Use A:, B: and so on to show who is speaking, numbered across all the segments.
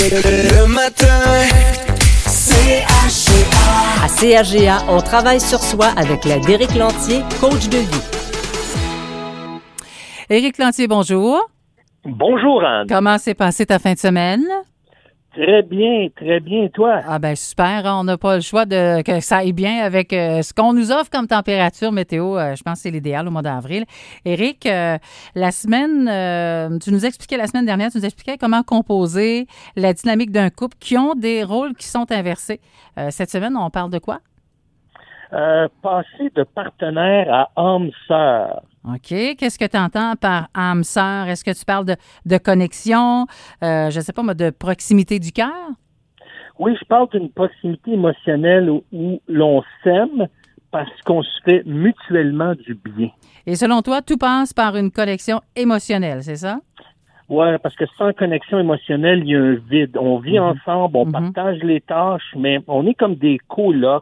A: Le matin, CHGA.
B: À CHGA, on travaille sur soi avec l'aide d'Éric Lantier, coach de vie.
C: Éric Lantier, bonjour.
D: Bonjour, Anne.
C: Comment s'est passée ta fin de semaine?
D: Très bien, toi?
C: Ah ben super, on n'a pas le choix de que ça aille bien avec ce qu'on nous offre comme température météo. Je pense que c'est l'idéal au mois d'avril. Éric, la semaine, tu nous expliquais la semaine dernière, tu nous expliquais comment composer la dynamique d'un couple qui ont des rôles qui sont inversés. Cette semaine, on parle de quoi?
D: Passer de partenaire à homme-sœur.
C: OK. Qu'est-ce que tu entends par âme sœur? Est-ce que tu parles de connexion, je ne sais pas moi, de proximité du cœur?
D: Oui, je parle d'une proximité émotionnelle où l'on s'aime parce qu'on se fait mutuellement du bien.
C: Et selon toi, tout passe par une connexion émotionnelle, c'est ça?
D: Oui, parce que sans connexion émotionnelle, il y a un vide. On vit ensemble, on partage les tâches, mais on est comme des colocs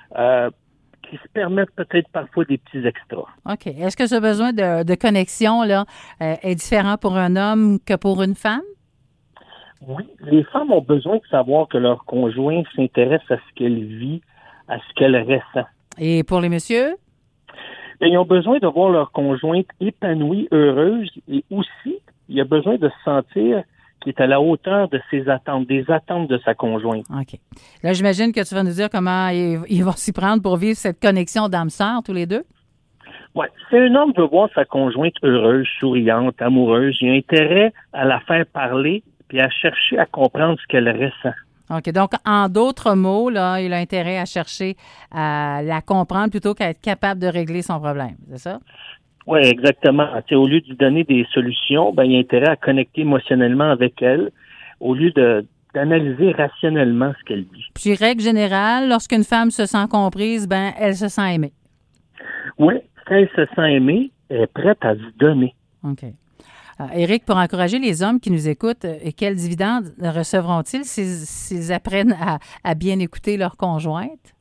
D: qui se permettent peut-être parfois des petits extras.
C: OK. Est-ce que ce besoin de connexion là est différent pour un homme que pour une femme?
D: Oui, les femmes ont besoin de savoir que leur conjoint s'intéresse à ce qu'elle vit, à ce qu'elle ressent.
C: Et pour les messieurs?
D: Et ils ont besoin de voir leur conjointe épanouie, heureuse, et aussi, il y a besoin de se sentir qui est à la hauteur de ses attentes, des attentes de sa conjointe.
C: OK. Là, j'imagine que tu vas nous dire comment ils vont s'y prendre pour vivre cette connexion d'âme-sœur, tous les deux?
D: Oui. Si un homme veut voir sa conjointe heureuse, souriante, amoureuse, il a intérêt à la faire parler puis à chercher à comprendre ce qu'elle ressent.
C: OK. Donc, en d'autres mots, là, il a intérêt à chercher à la comprendre plutôt qu'à être capable de régler son problème. C'est ça?
D: Oui, exactement. T'sais, au lieu de lui donner des solutions, il a intérêt à connecter émotionnellement avec elle, au lieu d'analyser rationnellement ce qu'elle dit.
C: Puis, règle générale, lorsqu'une femme se sent comprise, elle se sent aimée.
D: Oui, quand elle se sent aimée, elle est prête à se donner.
C: OK. Éric, pour encourager les hommes qui nous écoutent, quels dividendes recevront-ils s'ils apprennent à bien écouter leur conjointe?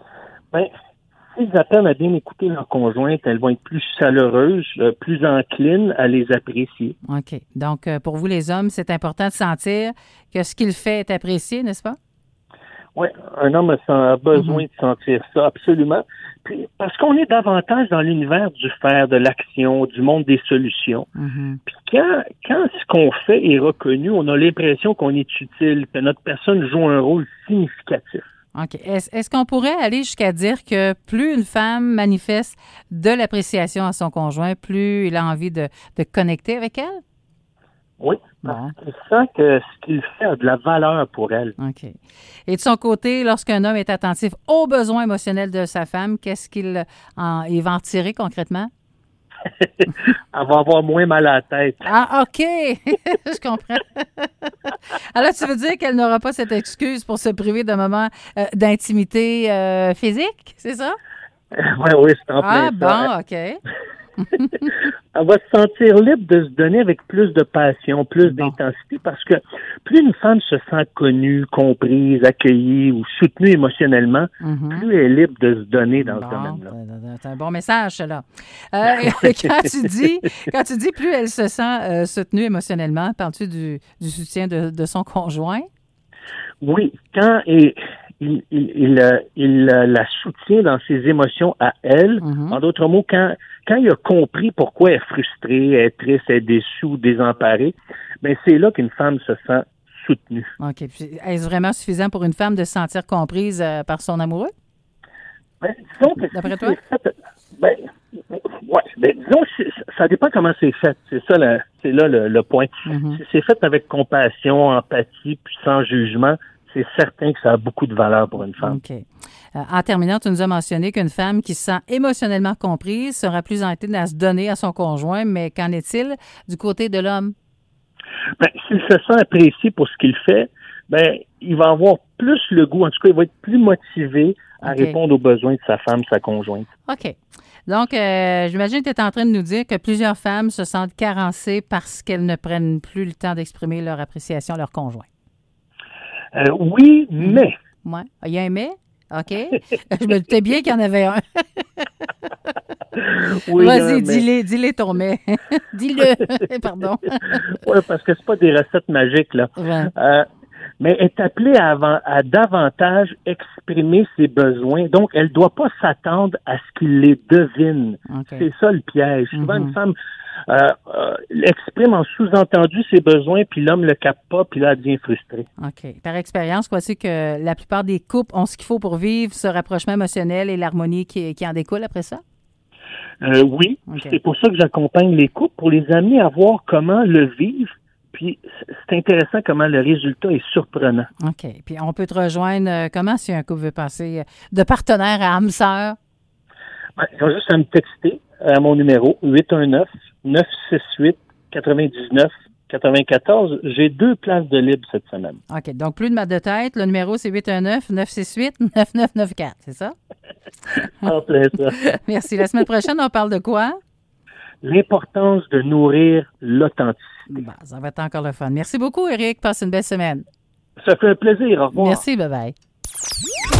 D: S'ils apprennent à bien écouter leur conjointe, elles vont être plus chaleureuses, plus enclines à les apprécier.
C: OK. Donc, pour vous, les hommes, c'est important de sentir que ce qu'il fait est apprécié, n'est-ce pas?
D: Oui, un homme a besoin de sentir ça, absolument. Puis, parce qu'on est davantage dans l'univers du faire, de l'action, du monde des solutions. Puis quand ce qu'on fait est reconnu, on a l'impression qu'on est utile, que notre personne joue un rôle significatif.
C: OK. Est-ce qu'on pourrait aller jusqu'à dire que plus une femme manifeste de l'appréciation à son conjoint, plus il a envie de connecter avec elle?
D: Oui, parce qu'il sent que ce qu'il fait a de la valeur pour elle.
C: OK. Et de son côté, lorsqu'un homme est attentif aux besoins émotionnels de sa femme, qu'est-ce qu'il va en tirer concrètement?
D: Elle va avoir moins mal à la tête.
C: Ah, OK! Je comprends. Alors, tu veux dire qu'elle n'aura pas cette excuse pour se priver d'un moment d'intimité physique, c'est ça?
D: Oui, c'est en plein ça.
C: Ah, bon, OK.
D: Elle va se sentir libre de se donner avec plus de passion, plus d'intensité, parce que plus une femme se sent connue, comprise, accueillie ou soutenue émotionnellement, plus elle est libre de se donner dans ce domaine-là.
C: C'est un bon message, cela. Quand tu dis plus elle se sent soutenue émotionnellement, parles-tu du soutien de son conjoint?
D: Oui, quand il la soutient dans ses émotions à elle, en d'autres mots, quand il a compris pourquoi elle est frustrée, elle est triste, elle est déçue ou désemparée, c'est là qu'une femme se sent soutenue.
C: OK. Puis, est-ce vraiment suffisant pour une femme de se sentir comprise par son amoureux?
D: Disons que
C: d'après toi?
D: Disons ça dépend comment c'est fait. C'est là le point. Si c'est fait avec compassion, empathie, puis sans jugement, c'est certain que ça a beaucoup de valeur pour une femme.
C: OK. En terminant, tu nous as mentionné qu'une femme qui se sent émotionnellement comprise sera plus encline à se donner à son conjoint, mais qu'en est-il du côté de l'homme?
D: S'il se sent apprécié pour ce qu'il fait, il va avoir plus le goût, en tout cas, il va être plus motivé à répondre aux besoins de sa femme, sa conjointe.
C: OK. Donc, j'imagine que tu es en train de nous dire que plusieurs femmes se sentent carencées parce qu'elles ne prennent plus le temps d'exprimer leur appréciation à leur conjoint.
D: Oui, mais...
C: Oui. Il y a un mais? OK. Je me doutais bien qu'il y en avait un.
D: Oui,
C: vas-y, dis-le ton mais. Dis-le. Pardon.
D: Oui, parce que c'est pas des recettes magiques, là.
C: Ouais.
D: mais est appelée à davantage exprimer ses besoins. Donc, elle ne doit pas s'attendre à ce qu'il les devine.
C: Okay.
D: C'est ça le piège. Souvent, une femme exprime en sous-entendu ses besoins, puis l'homme le capte pas, puis là, elle devient frustrée.
C: OK. Par expérience, crois-tu que la plupart des couples ont ce qu'il faut pour vivre ce rapprochement émotionnel et l'harmonie qui en découle après ça?
D: Oui. Okay. C'est pour ça que j'accompagne les couples, pour les amener à voir comment le vivre. Puis, c'est intéressant comment le résultat est surprenant.
C: OK. Puis, on peut te rejoindre comment si un couple veut passer de partenaire à âme sœur?
D: Ils ont juste à me texter à mon numéro 819-968-99-94. J'ai 2 places de libre cette semaine.
C: OK. Donc, plus de mal de tête. Le numéro, c'est 819-968-9994. C'est ça?
D: En plein ça.
C: Merci. La semaine prochaine, on parle de quoi?
D: L'importance de nourrir l'authenticité.
C: Bon, ça va être encore le fun. Merci beaucoup, Éric. Passe une belle semaine.
D: Ça fait un plaisir. Au revoir.
C: Merci. Bye-bye.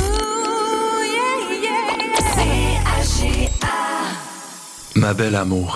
A: Ma belle amour.